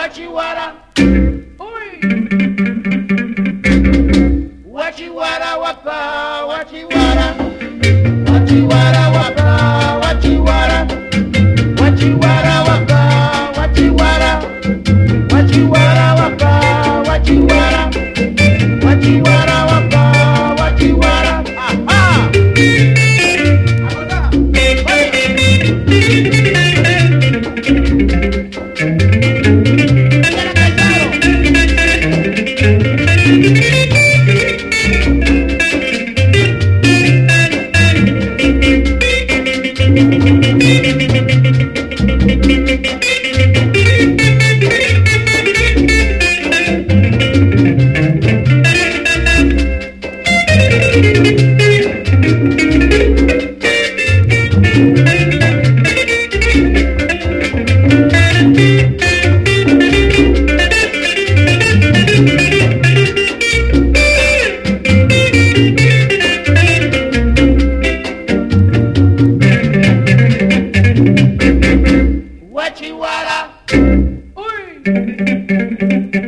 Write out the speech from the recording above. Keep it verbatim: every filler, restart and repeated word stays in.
wachiwara, wachiwara wapa, wachiwara, wachiwara wapa, wachiwara, wachiwara wapa, wachiwara, wachiwara wapa, wachiwara, wachiwara wapa, wachiwara. Aha! Wachiwara, uy.